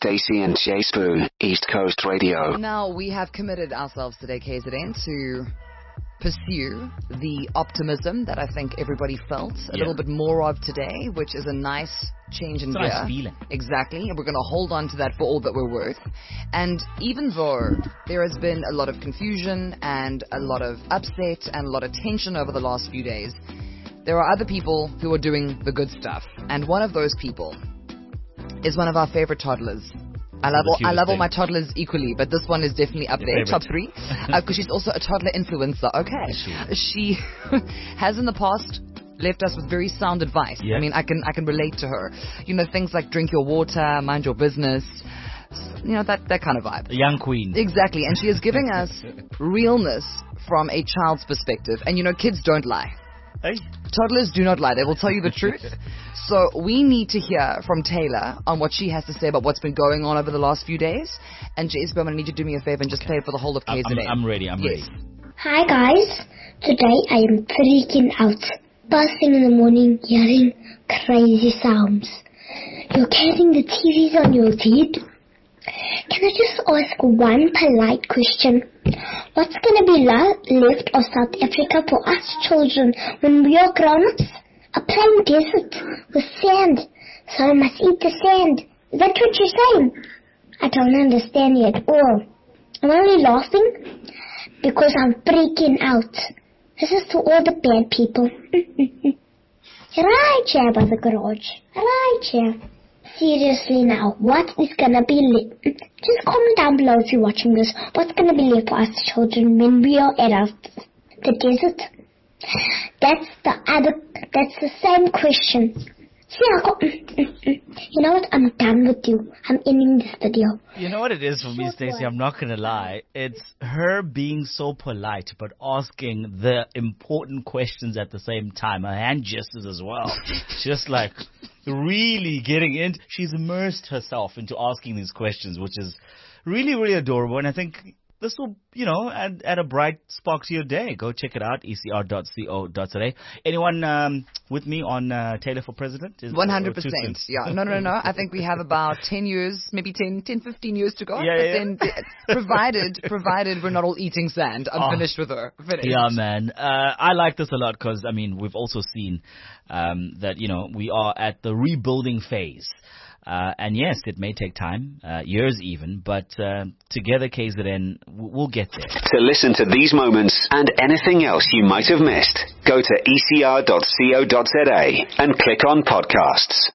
Stacey and Jay Spoon, East Coast Radio. Now, we have committed ourselves today, KZN, to pursue the optimism that I think everybody felt a little bit more of today, which is a nice change in gear. It's a nice feeling. Exactly, and we're going to hold on to that for all that we're worth. And even though there has been a lot of confusion and a lot of upset and a lot of tension over the last few days, there are other people who are doing the good stuff. And one of those people is one of our favorite toddlers. I love all my toddlers equally, but this one is definitely up there, top 3, because she's also a toddler influencer. Okay, she has in the past left us with very sound advice. I mean, I can relate to her. You know, things like drink your water, mind your business. You know, that kind of vibe. The young queen. Exactly, and she is giving us realness from a child's perspective. And you know, kids don't lie. Hey. Toddlers do not lie. They will tell you the truth. So we need to hear from Taylor on what she has to say about what's been going on over the last few days. And Jace, I'm going to need you to do me a favor and just play it for the whole of KZN. I'm ready. I'm ready. Hi guys. Today I am freaking out. First thing in the morning, hearing crazy sounds. You're carrying the TVs on your head. Can I just ask one polite question? What's going to be left of South Africa for us children when we are grown-ups? A plain desert with sand, so I must eat the sand. Is that what you're saying? I don't understand you at all. I'm only laughing because I'm freaking out. This is to all the bad people. Right here by the garage. Right here. Seriously now, what is gonna be left? Just comment down below if you're watching this. What's gonna be left for us children when we are at the desert? That's the same question. See, you know what? I'm done with you. I'm ending this video. You know what it is for me, Stacey? I'm not going to lie. It's her being so polite, but asking the important questions at the same time. Her hand gestures as well. Just like really getting in. She's immersed herself into asking these questions, which is really, really adorable. And I think this will, add a bright spark to your day. Go check it out, ecr.co.za. Anyone with me on Taylor for President? 100%. Yeah. No. I think we have about 10 years, maybe 10, 15 years to go. Yeah. Provided we're not all eating sand. I'm finished with her. Finished. Yeah, man. I like this a lot because, we've also seen that, we are at the rebuilding phase. And yes, it may take time, years even, but together, KZN, we'll get there. To listen to these moments and anything else you might have missed, go to ecr.co.za and click on podcasts.